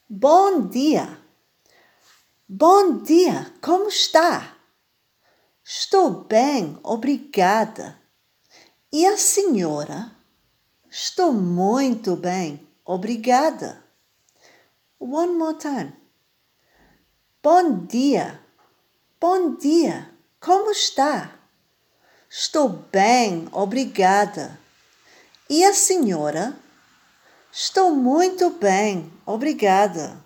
Bom dia. Bom dia, como está? Estou bem, obrigada. E a senhora? Estou muito bem, obrigada. One more time. Bom dia. Bom dia, como está? Estou bem, obrigada. E a senhora? Estou muito bem, obrigada.